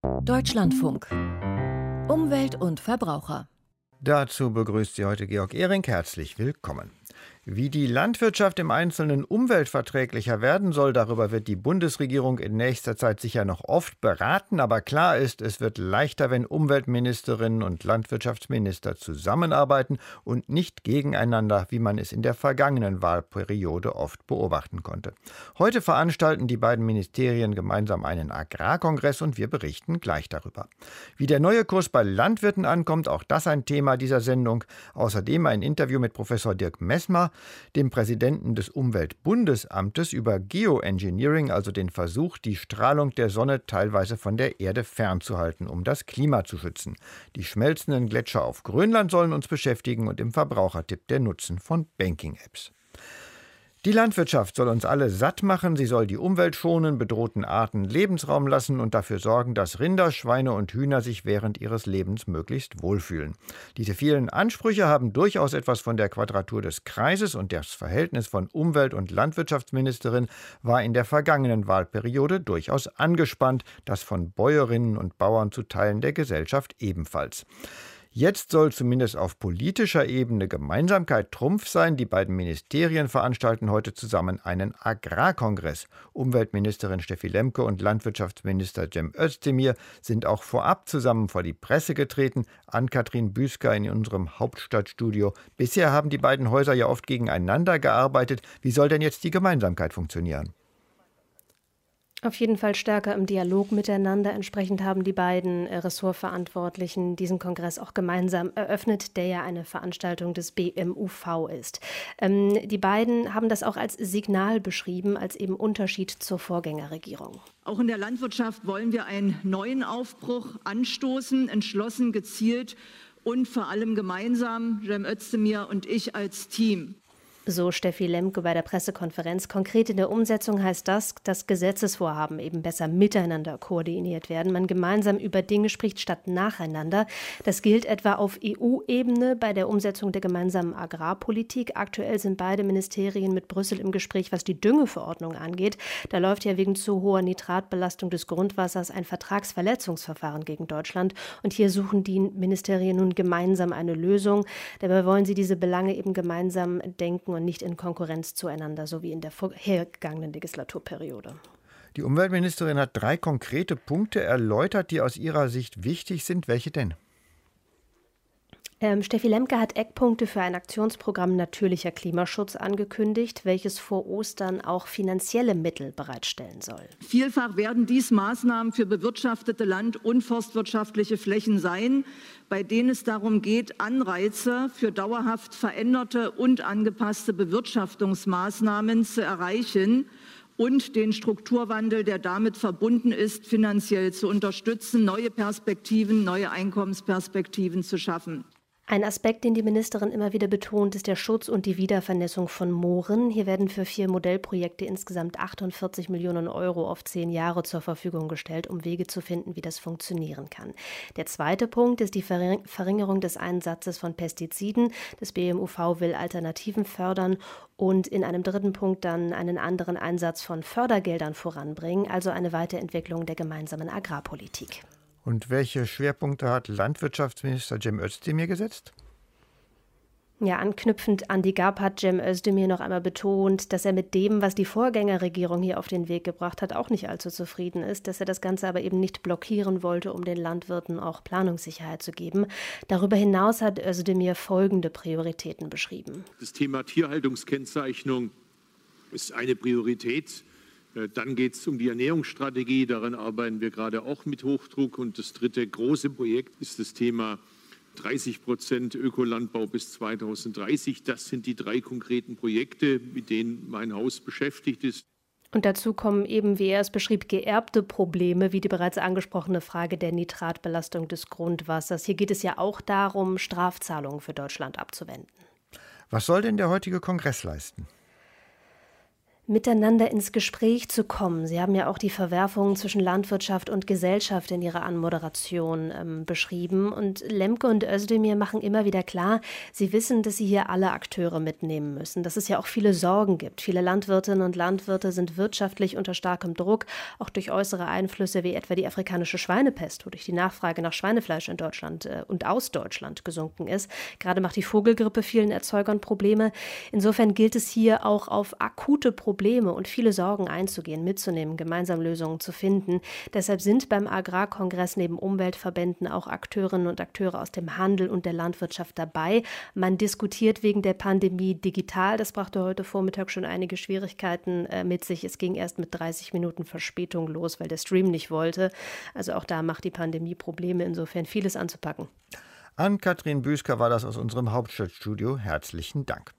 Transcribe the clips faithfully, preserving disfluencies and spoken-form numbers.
Deutschlandfunk. Umwelt und Verbraucher. Dazu begrüßt Sie heute Georg Ehring. Herzlich willkommen. Wie die Landwirtschaft im Einzelnen umweltverträglicher werden soll, darüber wird die Bundesregierung in nächster Zeit sicher noch oft beraten. Aber klar ist, es wird leichter, wenn Umweltministerinnen und Landwirtschaftsminister zusammenarbeiten und nicht gegeneinander, wie man es in der vergangenen Wahlperiode oft beobachten konnte. Heute veranstalten die beiden Ministerien gemeinsam einen Agrarkongress und wir berichten gleich darüber. Wie der neue Kurs bei Landwirten ankommt, auch das ein Thema dieser Sendung. Außerdem ein Interview mit Professor Dirk Messmer, dem Präsidenten des Umweltbundesamtes, über Geoengineering, also den Versuch, die Strahlung der Sonne teilweise von der Erde fernzuhalten, um das Klima zu schützen. Die schmelzenden Gletscher auf Grönland sollen uns beschäftigen und im Verbrauchertipp der Nutzen von Banking-Apps. Die Landwirtschaft soll uns alle satt machen, sie soll die Umwelt schonen, bedrohten Arten Lebensraum lassen und dafür sorgen, dass Rinder, Schweine und Hühner sich während ihres Lebens möglichst wohlfühlen. Diese vielen Ansprüche haben durchaus etwas von der Quadratur des Kreises und das Verhältnis von Umwelt- und Landwirtschaftsministerin war in der vergangenen Wahlperiode durchaus angespannt, das von Bäuerinnen und Bauern zu Teilen der Gesellschaft ebenfalls. Jetzt soll zumindest auf politischer Ebene Gemeinsamkeit Trumpf sein. Die beiden Ministerien veranstalten heute zusammen einen Agrarkongress. Umweltministerin Steffi Lemke und Landwirtschaftsminister Cem Özdemir sind auch vorab zusammen vor die Presse getreten. Ann-Kathrin Büsker in unserem Hauptstadtstudio. Bisher haben die beiden Häuser ja oft gegeneinander gearbeitet. Wie soll denn jetzt die Gemeinsamkeit funktionieren? Auf jeden Fall stärker im Dialog miteinander. Entsprechend haben die beiden Ressortverantwortlichen diesen Kongress auch gemeinsam eröffnet, der ja eine Veranstaltung des B M U V ist. Ähm, die beiden haben das auch als Signal beschrieben, als eben Unterschied zur Vorgängerregierung. Auch in der Landwirtschaft wollen wir einen neuen Aufbruch anstoßen, entschlossen, gezielt und vor allem gemeinsam, Cem Özdemir und ich als Team. So Steffi Lemke bei der Pressekonferenz. Konkret in der Umsetzung heißt das, dass Gesetzesvorhaben eben besser miteinander koordiniert werden. Man gemeinsam über Dinge spricht statt nacheinander. Das gilt etwa auf E U-Ebene bei der Umsetzung der gemeinsamen Agrarpolitik. Aktuell sind beide Ministerien mit Brüssel im Gespräch, was die Düngeverordnung angeht. Da läuft ja wegen zu hoher Nitratbelastung des Grundwassers ein Vertragsverletzungsverfahren gegen Deutschland. Und hier suchen die Ministerien nun gemeinsam eine Lösung. Dabei wollen sie diese Belange eben gemeinsam denken und nicht in Konkurrenz zueinander, so wie in der vorhergegangenen Legislaturperiode. Die Umweltministerin hat drei konkrete Punkte erläutert, die aus ihrer Sicht wichtig sind. Welche denn? Ähm, Steffi Lemke hat Eckpunkte für ein Aktionsprogramm Natürlicher Klimaschutz angekündigt, welches vor Ostern auch finanzielle Mittel bereitstellen soll. Vielfach werden dies Maßnahmen für bewirtschaftete land- und forstwirtschaftliche Flächen sein, bei denen es darum geht, Anreize für dauerhaft veränderte und angepasste Bewirtschaftungsmaßnahmen zu erreichen und den Strukturwandel, der damit verbunden ist, finanziell zu unterstützen, neue Perspektiven, neue Einkommensperspektiven zu schaffen. Ein Aspekt, den die Ministerin immer wieder betont, ist der Schutz und die Wiedervernässung von Mooren. Hier werden für vier Modellprojekte insgesamt achtundvierzig Millionen Euro auf zehn Jahre zur Verfügung gestellt, um Wege zu finden, wie das funktionieren kann. Der zweite Punkt ist die Verringerung des Einsatzes von Pestiziden. Das B M U V will Alternativen fördern und in einem dritten Punkt dann einen anderen Einsatz von Fördergeldern voranbringen, also eine Weiterentwicklung der gemeinsamen Agrarpolitik. Und welche Schwerpunkte hat Landwirtschaftsminister Cem Özdemir gesetzt? Ja, anknüpfend an die G A P hat Cem Özdemir noch einmal betont, dass er mit dem, was die Vorgängerregierung hier auf den Weg gebracht hat, auch nicht allzu zufrieden ist, dass er das Ganze aber eben nicht blockieren wollte, um den Landwirten auch Planungssicherheit zu geben. Darüber hinaus hat Özdemir folgende Prioritäten beschrieben. Das Thema Tierhaltungskennzeichnung ist eine Priorität. Dann geht es um die Ernährungsstrategie, daran arbeiten wir gerade auch mit Hochdruck. Und das dritte große Projekt ist das Thema dreißig Prozent Ökolandbau bis zweitausenddreißig. Das sind die drei konkreten Projekte, mit denen mein Haus beschäftigt ist. Und dazu kommen eben, wie er es beschrieb, geerbte Probleme, wie die bereits angesprochene Frage der Nitratbelastung des Grundwassers. Hier geht es ja auch darum, Strafzahlungen für Deutschland abzuwenden. Was soll denn der heutige Kongress leisten? miteinander ins Gespräch zu kommen. Sie haben ja auch die Verwerfungen zwischen Landwirtschaft und Gesellschaft in Ihrer Anmoderation ähm, beschrieben. Und Lemke und Özdemir machen immer wieder klar, sie wissen, dass sie hier alle Akteure mitnehmen müssen, dass es ja auch viele Sorgen gibt. Viele Landwirtinnen und Landwirte sind wirtschaftlich unter starkem Druck, auch durch äußere Einflüsse wie etwa die afrikanische Schweinepest, wodurch die Nachfrage nach Schweinefleisch in Deutschland äh, und aus Deutschland gesunken ist. Gerade macht die Vogelgrippe vielen Erzeugern Probleme. Insofern gilt es hier auch auf akute Probleme Probleme und viele Sorgen einzugehen, mitzunehmen, gemeinsam Lösungen zu finden. Deshalb sind beim Agrarkongress neben Umweltverbänden auch Akteurinnen und Akteure aus dem Handel und der Landwirtschaft dabei. Man diskutiert wegen der Pandemie digital. Das brachte heute Vormittag schon einige Schwierigkeiten äh, mit sich. Es ging erst mit dreißig Minuten Verspätung los, weil der Stream nicht wollte. Also auch da macht die Pandemie Probleme. Insofern vieles anzupacken. Ann-Kathrin Büsker war das aus unserem Hauptstadtstudio. Herzlichen Dank.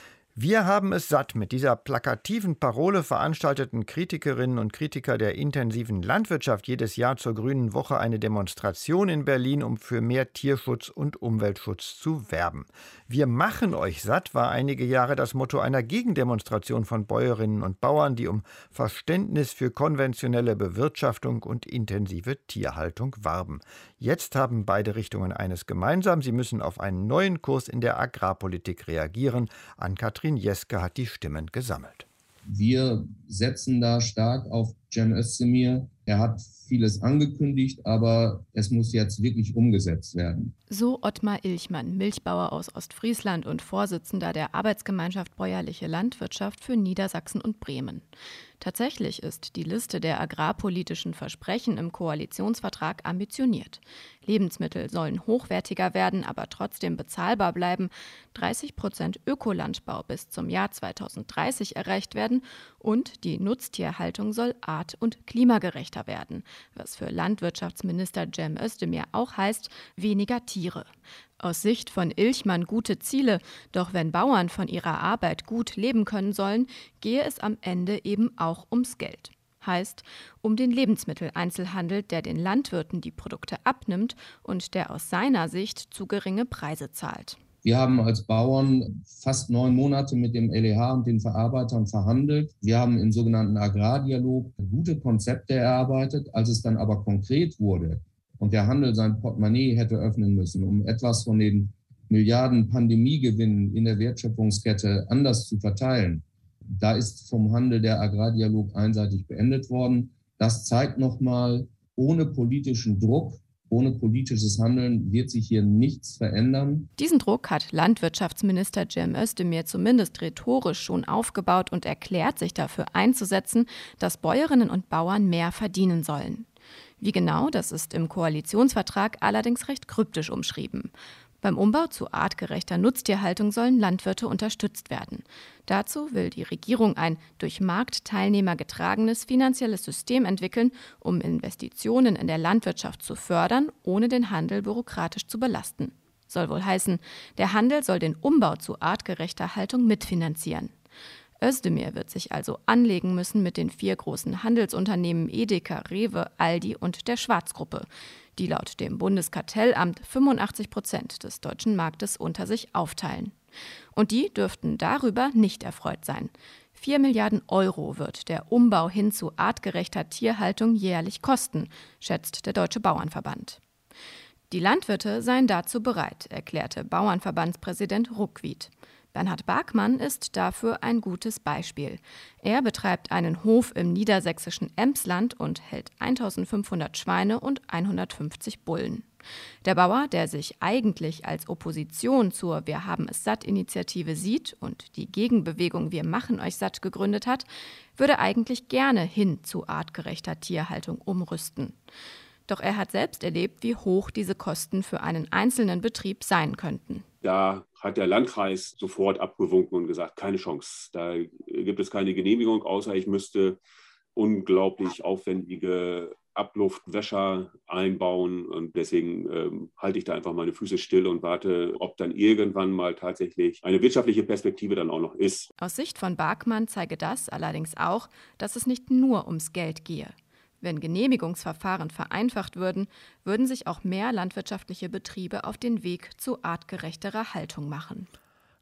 Wir haben es satt. Mit dieser plakativen Parole veranstalteten Kritikerinnen und Kritiker der intensiven Landwirtschaft jedes Jahr zur Grünen Woche eine Demonstration in Berlin, um für mehr Tierschutz und Umweltschutz zu werben. Wir machen euch satt war einige Jahre das Motto einer Gegendemonstration von Bäuerinnen und Bauern, die um Verständnis für konventionelle Bewirtschaftung und intensive Tierhaltung warben. Jetzt haben beide Richtungen eines gemeinsam. Sie müssen auf einen neuen Kurs in der Agrarpolitik reagieren. Ann-Kathrin Jeske hat die Stimmen gesammelt. Wir setzen da stark auf Cem Özdemir. Er hat vieles angekündigt, aber es muss jetzt wirklich umgesetzt werden. So Ottmar Ilchmann, Milchbauer aus Ostfriesland und Vorsitzender der Arbeitsgemeinschaft Bäuerliche Landwirtschaft für Niedersachsen und Bremen. Tatsächlich ist die Liste der agrarpolitischen Versprechen im Koalitionsvertrag ambitioniert. Lebensmittel sollen hochwertiger werden, aber trotzdem bezahlbar bleiben. dreißig Prozent Ökolandbau bis zum Jahr zweitausenddreißig erreicht werden und die Nutztierhaltung soll art- und klimagerechter werden, was für Landwirtschaftsminister Cem Özdemir auch heißt, weniger Tiere. Aus Sicht von Ilchmann gute Ziele, doch wenn Bauern von ihrer Arbeit gut leben können sollen, gehe es am Ende eben auch ums Geld. Heißt, um den Lebensmitteleinzelhandel, der den Landwirten die Produkte abnimmt und der aus seiner Sicht zu geringe Preise zahlt. Wir haben als Bauern fast neun Monate mit dem L E H und den Verarbeitern verhandelt. Wir haben im sogenannten Agrardialog gute Konzepte erarbeitet. Als es dann aber konkret wurde und der Handel sein Portemonnaie hätte öffnen müssen, um etwas von den Milliarden Pandemiegewinnen in der Wertschöpfungskette anders zu verteilen, da ist vom Handel der Agrardialog einseitig beendet worden. Das zeigt nochmal, ohne politischen Druck, ohne politisches Handeln wird sich hier nichts verändern. Diesen Druck hat Landwirtschaftsminister Cem Özdemir zumindest rhetorisch schon aufgebaut und erklärt, sich dafür einzusetzen, dass Bäuerinnen und Bauern mehr verdienen sollen. Wie genau, das ist im Koalitionsvertrag allerdings recht kryptisch umschrieben. Beim Umbau zu artgerechter Nutztierhaltung sollen Landwirte unterstützt werden. Dazu will die Regierung ein durch Marktteilnehmer getragenes finanzielles System entwickeln, um Investitionen in der Landwirtschaft zu fördern, ohne den Handel bürokratisch zu belasten. Soll wohl heißen, der Handel soll den Umbau zu artgerechter Haltung mitfinanzieren. Özdemir wird sich also anlegen müssen mit den vier großen Handelsunternehmen Edeka, Rewe, Aldi und der Schwarz-Gruppe, die laut dem Bundeskartellamt fünfundachtzig Prozent des deutschen Marktes unter sich aufteilen. Und die dürften darüber nicht erfreut sein. Vier Milliarden Euro wird der Umbau hin zu artgerechter Tierhaltung jährlich kosten, schätzt der Deutsche Bauernverband. Die Landwirte seien dazu bereit, erklärte Bauernverbandspräsident Ruckwied. Bernhard Barkmann ist dafür ein gutes Beispiel. Er betreibt einen Hof im niedersächsischen Emsland und hält eintausendfünfhundert Schweine und hundertfünfzig Bullen. Der Bauer, der sich eigentlich als Opposition zur Wir haben es satt Initiative sieht und die Gegenbewegung Wir machen euch satt gegründet hat, würde eigentlich gerne hin zu artgerechter Tierhaltung umrüsten. Doch er hat selbst erlebt, wie hoch diese Kosten für einen einzelnen Betrieb sein könnten. Da hat der Landkreis sofort abgewunken und gesagt, keine Chance. Da gibt es keine Genehmigung, außer ich müsste unglaublich aufwendige Abluftwäscher einbauen. Und deswegen ähm, halte ich da einfach meine Füße still und warte, ob dann irgendwann mal tatsächlich eine wirtschaftliche Perspektive dann auch noch ist. Aus Sicht von Barkmann zeige das allerdings auch, dass es nicht nur ums Geld gehe. Wenn Genehmigungsverfahren vereinfacht würden, würden sich auch mehr landwirtschaftliche Betriebe auf den Weg zu artgerechterer Haltung machen.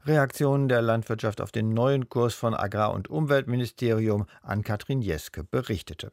Reaktionen der Landwirtschaft auf den neuen Kurs von Agrar- und Umweltministerium, Ann-Kathrin Jeske berichtete.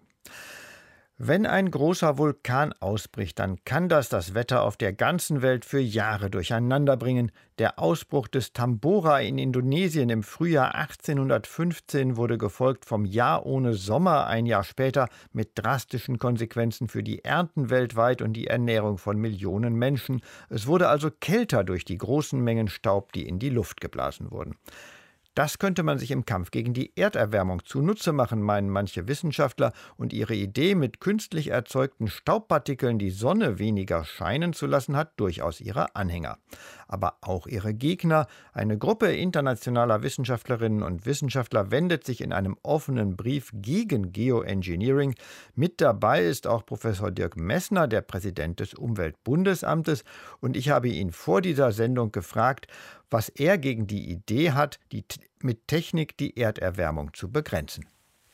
Wenn ein großer Vulkan ausbricht, dann kann das das Wetter auf der ganzen Welt für Jahre durcheinander bringen. Der Ausbruch des Tambora in Indonesien im Frühjahr achtzehnhundertfünfzehn wurde gefolgt vom Jahr ohne Sommer ein Jahr später mit drastischen Konsequenzen für die Ernten weltweit und die Ernährung von Millionen Menschen. Es wurde also kälter durch die großen Mengen Staub, die in die Luft geblasen wurden. Das könnte man sich im Kampf gegen die Erderwärmung zunutze machen, meinen manche Wissenschaftler, und ihre Idee, mit künstlich erzeugten Staubpartikeln die Sonne weniger scheinen zu lassen, hat durchaus ihre Anhänger. Aber auch ihre Gegner. Eine Gruppe internationaler Wissenschaftlerinnen und Wissenschaftler wendet sich in einem offenen Brief gegen Geoengineering. Mit dabei ist auch Professor Dirk Messner, der Präsident des Umweltbundesamtes, und ich habe ihn vor dieser Sendung gefragt, was er gegen die Idee hat, die mit Technik die Erderwärmung zu begrenzen.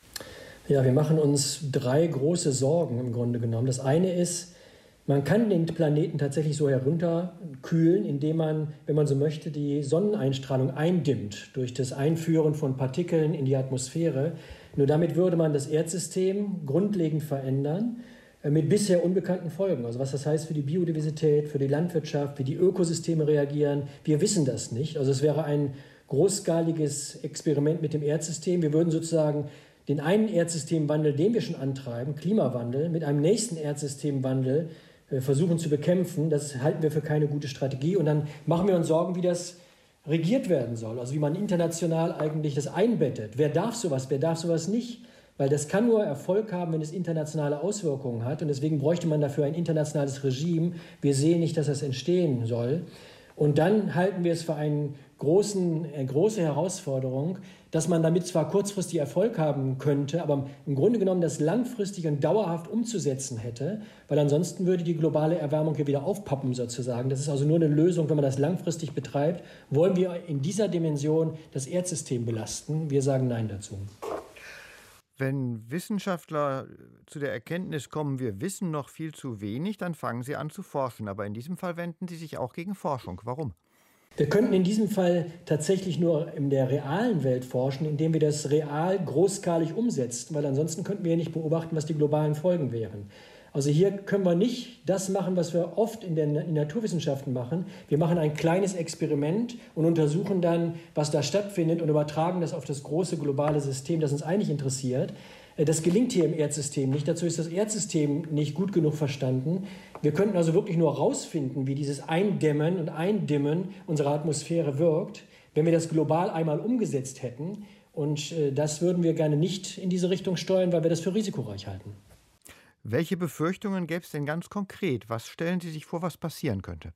Ja, wir machen uns drei große Sorgen im Grunde genommen. Das eine ist, man kann den Planeten tatsächlich so herunterkühlen, indem man, wenn man so möchte, die Sonneneinstrahlung eindimmt durch das Einführen von Partikeln in die Atmosphäre. Nur damit würde man das Erdsystem grundlegend verändern, mit bisher unbekannten Folgen. Also was das heißt für die Biodiversität, für die Landwirtschaft, wie die Ökosysteme reagieren, wir wissen das nicht. Also es wäre ein großskaliges Experiment mit dem Erdsystem. Wir würden sozusagen den einen Erdsystemwandel, den wir schon antreiben, Klimawandel, mit einem nächsten Erdsystemwandel äh, versuchen zu bekämpfen. Das halten wir für keine gute Strategie. Und dann machen wir uns Sorgen, wie das regiert werden soll. Also wie man international eigentlich das einbettet. Wer darf sowas, wer darf sowas nicht? Weil das kann nur Erfolg haben, wenn es internationale Auswirkungen hat. Und deswegen bräuchte man dafür ein internationales Regime. Wir sehen nicht, dass das entstehen soll. Und dann halten wir es für einen großen, eine große Herausforderung, dass man damit zwar kurzfristig Erfolg haben könnte, aber im Grunde genommen das langfristig und dauerhaft umzusetzen hätte, weil ansonsten würde die globale Erwärmung hier wieder aufpoppen sozusagen. Das ist also nur eine Lösung, wenn man das langfristig betreibt. Wollen wir in dieser Dimension das Erdsystem belasten? Wir sagen Nein dazu. Wenn Wissenschaftler zu der Erkenntnis kommen, wir wissen noch viel zu wenig, dann fangen sie an zu forschen. Aber in diesem Fall wenden sie sich auch gegen Forschung. Warum? Wir könnten in diesem Fall tatsächlich nur in der realen Welt forschen, indem wir das real großskalig umsetzen, weil ansonsten könnten wir nicht beobachten, was die globalen Folgen wären. Also hier können wir nicht das machen, was wir oft in den in Naturwissenschaften machen. Wir machen ein kleines Experiment und untersuchen dann, was da stattfindet und übertragen das auf das große globale System, das uns eigentlich interessiert. Das gelingt hier im Erdsystem nicht. Dazu ist das Erdsystem nicht gut genug verstanden. Wir könnten also wirklich nur herausfinden, wie dieses Eindämmen und Eindimmen unserer Atmosphäre wirkt, wenn wir das global einmal umgesetzt hätten. Und das würden wir gerne nicht in diese Richtung steuern, weil wir das für risikoreich halten. Welche Befürchtungen gäbe es denn ganz konkret? Was stellen Sie sich vor, was passieren könnte?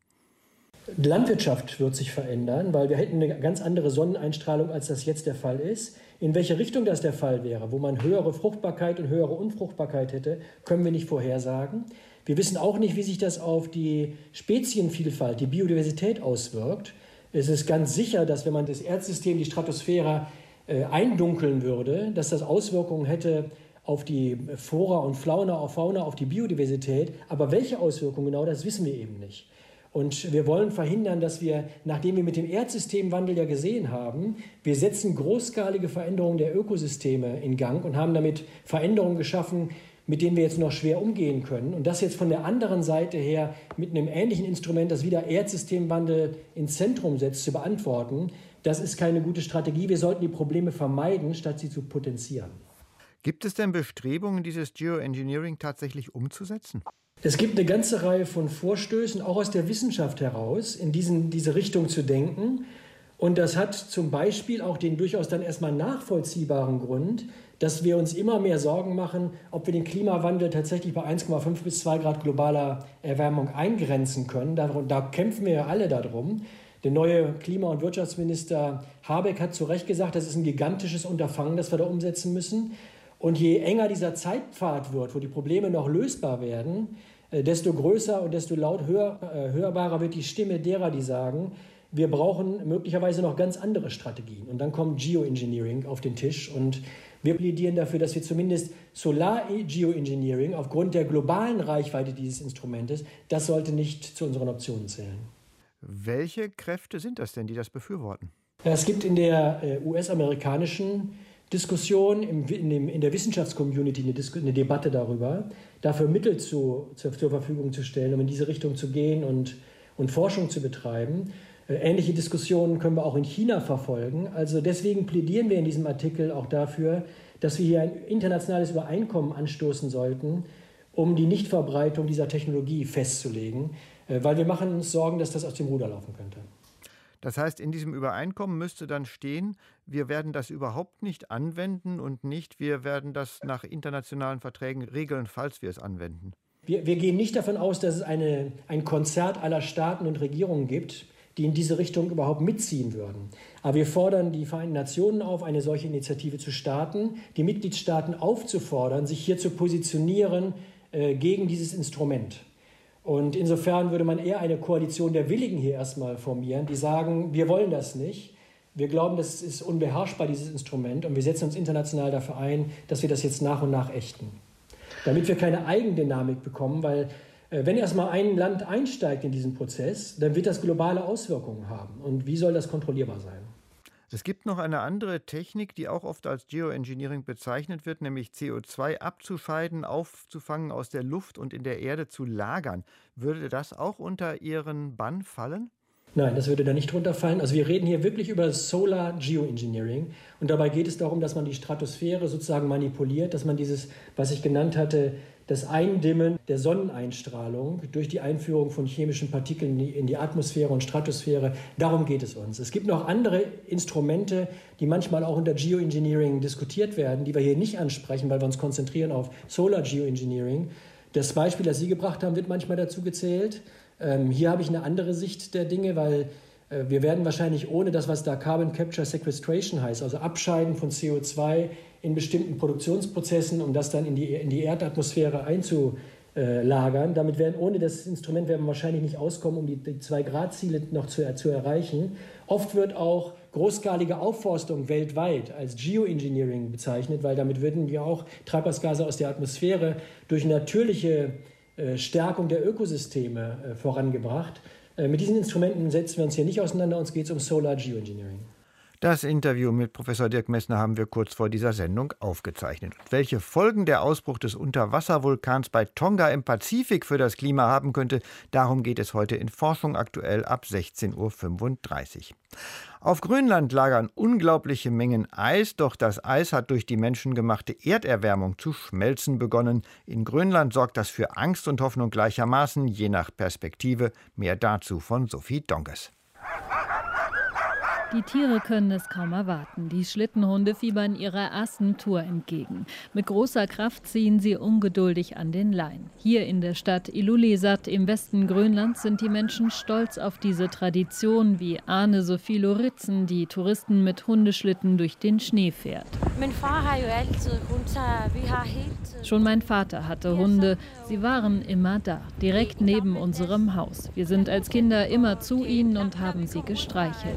Die Landwirtschaft wird sich verändern, weil wir hätten eine ganz andere Sonneneinstrahlung, als das jetzt der Fall ist. In welche Richtung das der Fall wäre, wo man höhere Fruchtbarkeit und höhere Unfruchtbarkeit hätte, können wir nicht vorhersagen. Wir wissen auch nicht, wie sich das auf die Spezienvielfalt, die Biodiversität auswirkt. Es ist ganz sicher, dass wenn man das Erdsystem, die Stratosphäre äh, eindunkeln würde, dass das Auswirkungen hätte auf die Flora und Fauna, auf Fauna, auf die Biodiversität. Aber welche Auswirkungen genau, das wissen wir eben nicht. Und wir wollen verhindern, dass wir, nachdem wir mit dem Erdsystemwandel ja gesehen haben, wir setzen großskalige Veränderungen der Ökosysteme in Gang und haben damit Veränderungen geschaffen, mit denen wir jetzt noch schwer umgehen können. Und das jetzt von der anderen Seite her mit einem ähnlichen Instrument, das wieder Erdsystemwandel ins Zentrum setzt, zu beantworten, das ist keine gute Strategie. Wir sollten die Probleme vermeiden, statt sie zu potenzieren. Gibt es denn Bestrebungen, dieses Geoengineering tatsächlich umzusetzen? Es gibt eine ganze Reihe von Vorstößen, auch aus der Wissenschaft heraus, in diesen, diese Richtung zu denken. Und das hat zum Beispiel auch den durchaus dann erstmal nachvollziehbaren Grund, dass wir uns immer mehr Sorgen machen, ob wir den Klimawandel tatsächlich bei eins Komma fünf bis zwei Grad globaler Erwärmung eingrenzen können. Da, da kämpfen wir ja alle darum. Der neue Klima- und Wirtschaftsminister Habeck hat zu Recht gesagt, das ist ein gigantisches Unterfangen, das wir da umsetzen müssen. Und je enger dieser Zeitpfad wird, wo die Probleme noch lösbar werden, desto größer und desto laut hör, äh, hörbarer wird die Stimme derer, die sagen, wir brauchen möglicherweise noch ganz andere Strategien. Und dann kommt Geoengineering auf den Tisch. Und wir plädieren dafür, dass wir zumindest Solar-Geoengineering aufgrund der globalen Reichweite dieses Instrumentes, das sollte nicht zu unseren Optionen zählen. Welche Kräfte sind das denn, die das befürworten? Es gibt in der äh, U S-amerikanischen Diskussion, im, in, dem, in der Wissenschaftscommunity eine, Dis- eine Debatte darüber, dafür Mittel zu, zu, zur Verfügung zu stellen, um in diese Richtung zu gehen und, und Forschung zu betreiben. Äh, ähnliche Diskussionen können wir auch in China verfolgen. Also deswegen plädieren wir in diesem Artikel auch dafür, dass wir hier ein internationales Übereinkommen anstoßen sollten, um die Nichtverbreitung dieser Technologie festzulegen, äh, weil wir machen uns Sorgen, dass das aus dem Ruder laufen könnte. Das heißt, in diesem Übereinkommen müsste dann stehen, wir werden das überhaupt nicht anwenden und nicht, wir werden das nach internationalen Verträgen regeln, falls wir es anwenden. Wir, wir gehen nicht davon aus, dass es eine, ein Konzert aller Staaten und Regierungen gibt, die in diese Richtung überhaupt mitziehen würden. Aber wir fordern die Vereinten Nationen auf, eine solche Initiative zu starten, die Mitgliedstaaten aufzufordern, sich hier zu positionieren äh, gegen dieses Instrument. Und insofern würde man eher eine Koalition der Willigen hier erstmal formieren, die sagen, wir wollen das nicht. Wir glauben, das ist unbeherrschbar, dieses Instrument, und wir setzen uns international dafür ein, dass wir das jetzt nach und nach ächten. Damit wir keine Eigendynamik bekommen, weil äh, wenn erstmal ein Land einsteigt in diesen Prozess, dann wird das globale Auswirkungen haben. Und wie soll das kontrollierbar sein? Es gibt noch eine andere Technik, die auch oft als Geoengineering bezeichnet wird, nämlich C O zwei abzuscheiden, aufzufangen aus der Luft und in der Erde zu lagern. Würde das auch unter Ihren Bann fallen? Nein, das würde da nicht drunter fallen. Also wir reden hier wirklich über Solar Geoengineering. Und dabei geht es darum, dass man die Stratosphäre sozusagen manipuliert, dass man dieses, was ich genannt hatte, das Eindimmen der Sonneneinstrahlung durch die Einführung von chemischen Partikeln in die Atmosphäre und Stratosphäre, darum geht es uns. Es gibt noch andere Instrumente, die manchmal auch unter Geoengineering diskutiert werden, die wir hier nicht ansprechen, weil wir uns konzentrieren auf Solar Geoengineering. Das Beispiel, das Sie gebracht haben, wird manchmal dazu gezählt. Ähm, hier habe ich eine andere Sicht der Dinge, weil äh, wir werden wahrscheinlich ohne das, was da Carbon Capture Sequestration heißt, also Abscheiden von C O zwei in bestimmten Produktionsprozessen, um das dann in die, in die Erdatmosphäre einzulagern. Damit werden, ohne das Instrument werden wir wahrscheinlich nicht auskommen, um die, die zwei-Grad-Ziele noch zu, zu erreichen. Oft wird auch großskalige Aufforstung weltweit als Geoengineering bezeichnet, weil damit würden wir auch Treibhausgase aus der Atmosphäre durch natürliche äh, Stärkung der Ökosysteme äh, vorangebracht. Äh, mit diesen Instrumenten setzen wir uns hier nicht auseinander, uns geht es um Solar Geoengineering. Das Interview mit Professor Dirk Messner haben wir kurz vor dieser Sendung aufgezeichnet. Und welche Folgen der Ausbruch des Unterwasservulkans bei Tonga im Pazifik für das Klima haben könnte, darum geht es heute in Forschung aktuell ab sechzehn Uhr fünfunddreißig. Auf Grönland lagern unglaubliche Mengen Eis, doch das Eis hat durch die menschengemachte Erderwärmung zu schmelzen begonnen. In Grönland sorgt das für Angst und Hoffnung gleichermaßen, je nach Perspektive. Mehr dazu von Sophie Donges. Die Tiere können es kaum erwarten. Die Schlittenhunde fiebern ihrer ersten Tour entgegen. Mit großer Kraft ziehen sie ungeduldig an den Lein. Hier in der Stadt Ilulissat im Westen Grönlands sind die Menschen stolz auf diese Tradition, wie Ane-Sophie Loritzen, die Touristen mit Hundeschlitten durch den Schnee fährt. Schon mein Vater hatte Hunde. Sie waren immer da, direkt neben unserem Haus. Wir sind als Kinder immer zu ihnen und haben sie gestreichelt.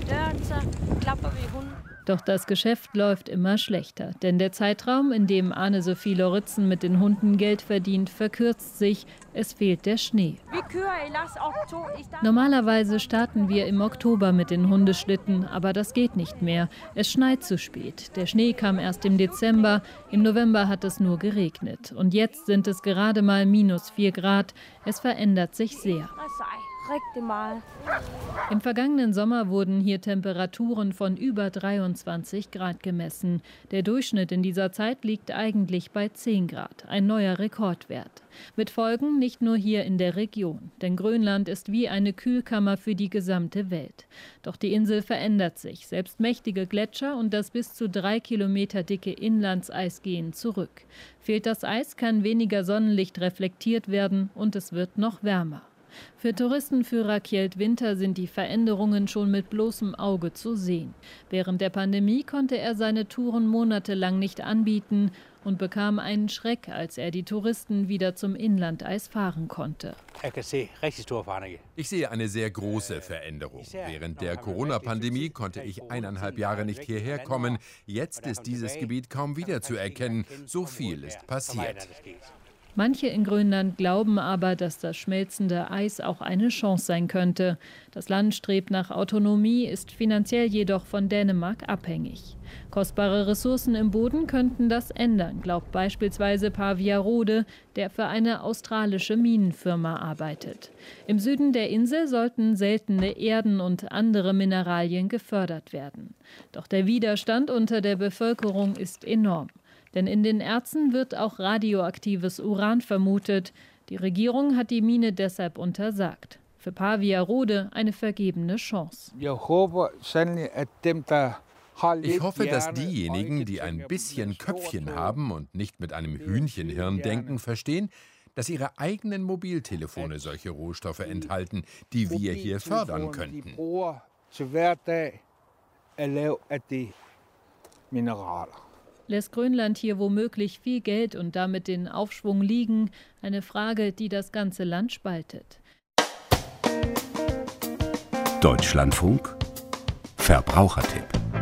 Doch das Geschäft läuft immer schlechter, denn der Zeitraum, in dem Ane-Sophie Loritzen mit den Hunden Geld verdient, verkürzt sich. Es fehlt der Schnee. Normalerweise starten wir im Oktober mit den Hundeschlitten, aber das geht nicht mehr. Es schneit zu spät. Der Schnee kam erst im Dezember, im November hat es nur geregnet. Und jetzt sind es gerade mal minus vier Grad. Es verändert sich sehr. Im vergangenen Sommer wurden hier Temperaturen von über dreiundzwanzig Grad gemessen. Der Durchschnitt in dieser Zeit liegt eigentlich bei zehn Grad, ein neuer Rekordwert. Mit Folgen nicht nur hier in der Region, denn Grönland ist wie eine Kühlkammer für die gesamte Welt. Doch die Insel verändert sich. Selbst mächtige Gletscher und das bis zu drei Kilometer dicke Inlandseis gehen zurück. Fehlt das Eis, kann weniger Sonnenlicht reflektiert werden und es wird noch wärmer. Für Touristenführer Kjeld Winter sind die Veränderungen schon mit bloßem Auge zu sehen. Während der Pandemie konnte er seine Touren monatelang nicht anbieten und bekam einen Schreck, als er die Touristen wieder zum Inlandeis fahren konnte. Ich sehe eine sehr große Veränderung. Während der Corona-Pandemie konnte ich eineinhalb Jahre nicht hierher kommen. Jetzt ist dieses Gebiet kaum wiederzuerkennen. So viel ist passiert. Manche in Grönland glauben aber, dass das schmelzende Eis auch eine Chance sein könnte. Das Land strebt nach Autonomie, ist finanziell jedoch von Dänemark abhängig. Kostbare Ressourcen im Boden könnten das ändern, glaubt beispielsweise Pavia Rode, der für eine australische Minenfirma arbeitet. Im Süden der Insel sollten seltene Erden und andere Mineralien gefördert werden. Doch der Widerstand unter der Bevölkerung ist enorm. Denn in den Erzen wird auch radioaktives Uran vermutet. Die Regierung hat die Mine deshalb untersagt. Für Pavia Rode eine vergebene Chance. Ich hoffe, dass diejenigen, die ein bisschen Köpfchen haben und nicht mit einem Hühnchenhirn denken, verstehen, dass ihre eigenen Mobiltelefone solche Rohstoffe enthalten, die wir hier fördern könnten. Lässt Grönland hier womöglich viel Geld und damit den Aufschwung liegen? Eine Frage, die das ganze Land spaltet. Deutschlandfunk Verbrauchertipp.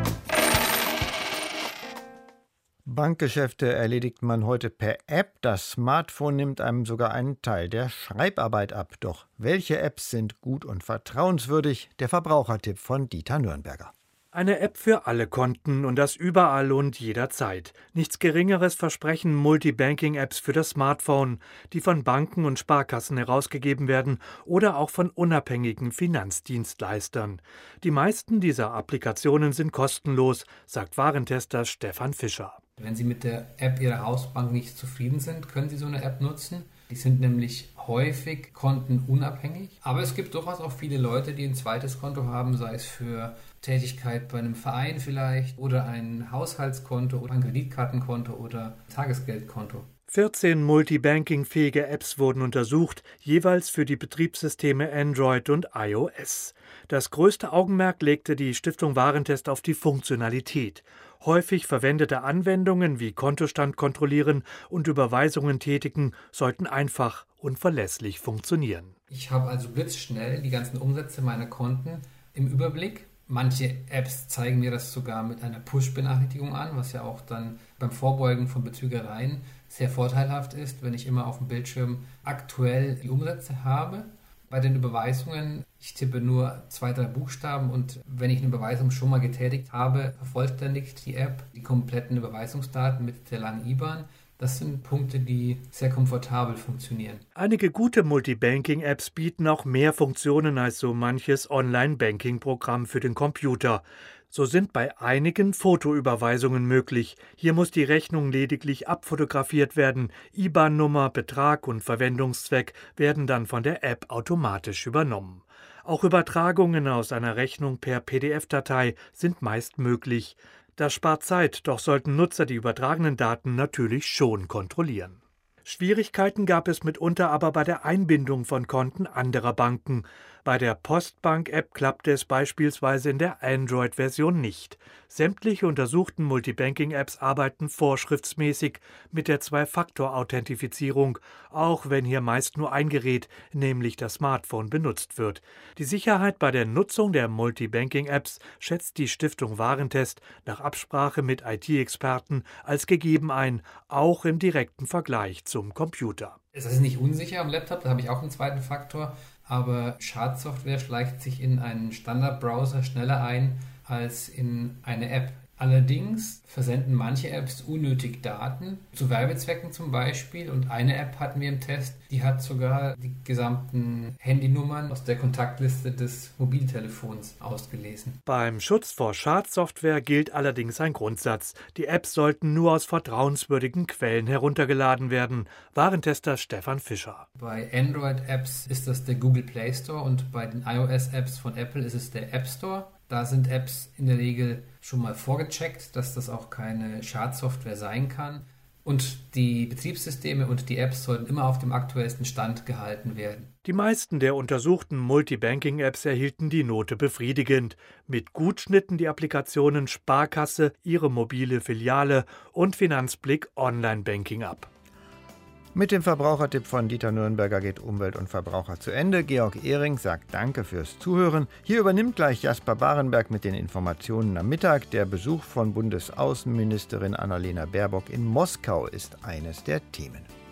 Bankgeschäfte erledigt man heute per App. Das Smartphone nimmt einem sogar einen Teil der Schreibarbeit ab. Doch welche Apps sind gut und vertrauenswürdig? Der Verbrauchertipp von Dieter Nürnberger. Eine App für alle Konten und das überall und jederzeit. Nichts Geringeres versprechen Multibanking-Apps für das Smartphone, die von Banken und Sparkassen herausgegeben werden oder auch von unabhängigen Finanzdienstleistern. Die meisten dieser Applikationen sind kostenlos, sagt Warentester Stefan Fischer. Wenn Sie mit der App Ihrer Hausbank nicht zufrieden sind, können Sie so eine App nutzen. Die sind nämlich häufig kontenunabhängig. Aber es gibt durchaus auch viele Leute, die ein zweites Konto haben, sei es für Tätigkeit bei einem Verein vielleicht oder ein Haushaltskonto oder ein Kreditkartenkonto oder Tagesgeldkonto. vierzehn Multibanking-fähige Apps wurden untersucht, jeweils für die Betriebssysteme Android und iOS. Das größte Augenmerk legte die Stiftung Warentest auf die Funktionalität. Häufig verwendete Anwendungen wie Kontostand kontrollieren und Überweisungen tätigen sollten einfach und verlässlich funktionieren. Ich habe also blitzschnell die ganzen Umsätze meiner Konten im Überblick. Manche Apps zeigen mir das sogar mit einer Push-Benachrichtigung an, was ja auch dann beim Vorbeugen von Betrügereien sehr vorteilhaft ist, wenn ich immer auf dem Bildschirm aktuell die Umsätze habe. Bei den Überweisungen, ich tippe nur zwei, drei Buchstaben und wenn ich eine Überweisung schon mal getätigt habe, vervollständigt die App die kompletten Überweisungsdaten mit der langen I B A N. Das sind Punkte, die sehr komfortabel funktionieren. Einige gute Multibanking-Apps bieten auch mehr Funktionen als so manches Online-Banking-Programm für den Computer. So sind bei einigen Fotoüberweisungen möglich. Hier muss die Rechnung lediglich abfotografiert werden. I B A N-Nummer, Betrag und Verwendungszweck werden dann von der App automatisch übernommen. Auch Übertragungen aus einer Rechnung per P D F-Datei sind meist möglich. Das spart Zeit, doch sollten Nutzer die übertragenen Daten natürlich schon kontrollieren. Schwierigkeiten gab es mitunter aber bei der Einbindung von Konten anderer Banken. Bei der Postbank-App klappte es beispielsweise in der Android-Version nicht. Sämtliche untersuchten Multibanking-Apps arbeiten vorschriftsmäßig mit der Zwei-Faktor-Authentifizierung, auch wenn hier meist nur ein Gerät, nämlich das Smartphone, benutzt wird. Die Sicherheit bei der Nutzung der Multibanking-Apps schätzt die Stiftung Warentest nach Absprache mit I T-Experten als gegeben ein, auch im direkten Vergleich zum Computer. Es ist nicht unsicher am Laptop, da habe ich auch einen zweiten Faktor, aber Schadsoftware schleicht sich in einen Standardbrowser schneller ein als in eine App. Allerdings versenden manche Apps unnötig Daten, zu Werbezwecken zum Beispiel. Und eine App hatten wir im Test, die hat sogar die gesamten Handynummern aus der Kontaktliste des Mobiltelefons ausgelesen. Beim Schutz vor Schadsoftware gilt allerdings ein Grundsatz. Die Apps sollten nur aus vertrauenswürdigen Quellen heruntergeladen werden. Warentester Stefan Fischer. Bei Android-Apps ist das der Google Play Store und bei den iOS-Apps von Apple ist es der App Store. Da sind Apps in der Regel schon mal vorgecheckt, dass das auch keine Schadsoftware sein kann. Und die Betriebssysteme und die Apps sollten immer auf dem aktuellsten Stand gehalten werden. Die meisten der untersuchten Multibanking-Apps erhielten die Note befriedigend. Mit gut schnitten die Applikationen Sparkasse, ihre mobile Filiale und Finanzblick Online-Banking ab. Mit dem Verbrauchertipp von Dieter Nürnberger geht Umwelt und Verbraucher zu Ende. Georg Ehring sagt Danke fürs Zuhören. Hier übernimmt gleich Jasper Barenberg mit den Informationen am Mittag. Der Besuch von Bundesaußenministerin Annalena Baerbock in Moskau ist eines der Themen.